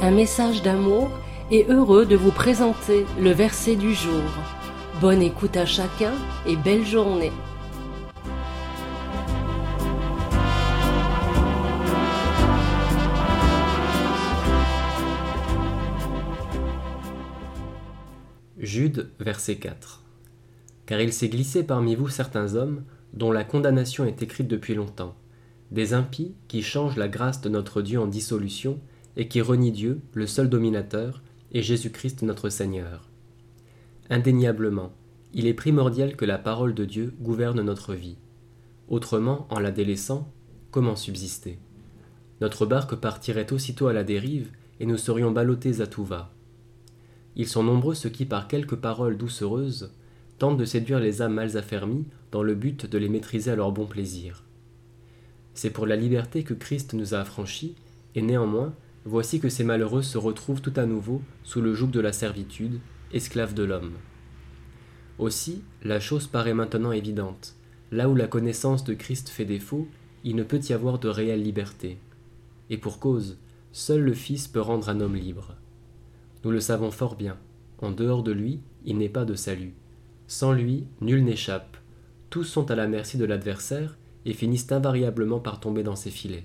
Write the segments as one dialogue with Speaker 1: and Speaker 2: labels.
Speaker 1: un message d'amour et heureux de vous présenter le verset du jour. Bonne écoute à chacun et belle journée.
Speaker 2: Jude, verset 4. Car il s'est glissé parmi vous certains hommes dont la condamnation est écrite depuis longtemps, des impies qui changent la grâce de notre Dieu en dissolution et qui renient Dieu, le seul dominateur, et Jésus-Christ notre Seigneur. Indéniablement, il est primordial que la parole de Dieu gouverne notre vie. Autrement, en la délaissant, comment subsister ? Notre barque partirait aussitôt à la dérive et nous serions ballottés à tout va. Ils sont nombreux ceux qui, par quelques paroles doucereuses, tentent de séduire les âmes mal affermies dans le but de les maîtriser à leur bon plaisir. C'est pour la liberté que Christ nous a affranchis, et néanmoins, voici que ces malheureux se retrouvent tout à nouveau sous le joug de la servitude, esclaves de l'homme. Aussi, la chose paraît maintenant évidente. Là où la connaissance de Christ fait défaut, il ne peut y avoir de réelle liberté. Et pour cause, seul le Fils peut rendre un homme libre. Nous le savons fort bien, en dehors de lui, il n'est pas de salut. Sans lui, nul n'échappe. Tous sont à la merci de l'adversaire et finissent invariablement par tomber dans ses filets.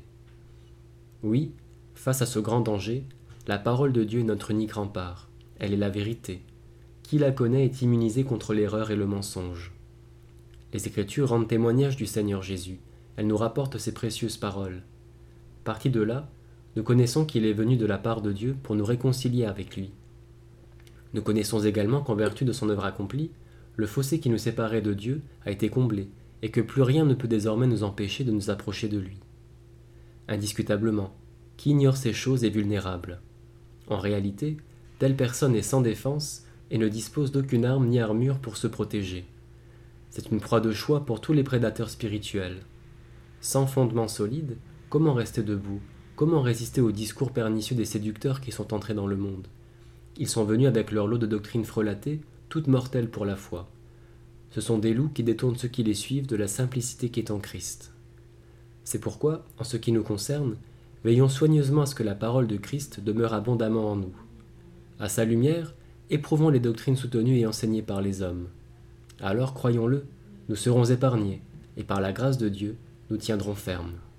Speaker 2: Oui, face à ce grand danger, la parole de Dieu est notre unique rempart. Elle est la vérité. Qui la connaît est immunisé contre l'erreur et le mensonge. Les Écritures rendent témoignage du Seigneur Jésus. Elles nous rapportent ses précieuses paroles. Partis de là, nous connaissons qu'il est venu de la part de Dieu pour nous réconcilier avec lui. Nous connaissons également qu'en vertu de son œuvre accomplie, le fossé qui nous séparait de Dieu a été comblé et que plus rien ne peut désormais nous empêcher de nous approcher de lui. Indiscutablement, qui ignore ces choses est vulnérable. En réalité, telle personne est sans défense et ne dispose d'aucune arme ni armure pour se protéger. C'est une proie de choix pour tous les prédateurs spirituels. Sans fondement solide, comment rester debout ? Comment résister aux discours pernicieux des séducteurs qui sont entrés dans le monde ? Ils sont venus avec leur lot de doctrines frelatées, toutes mortelles pour la foi. Ce sont des loups qui détournent ceux qui les suivent de la simplicité qui est en Christ. C'est pourquoi, en ce qui nous concerne, veillons soigneusement à ce que la parole de Christ demeure abondamment en nous. À sa lumière, éprouvons les doctrines soutenues et enseignées par les hommes. Alors, croyons-le, nous serons épargnés, et par la grâce de Dieu, nous tiendrons ferme.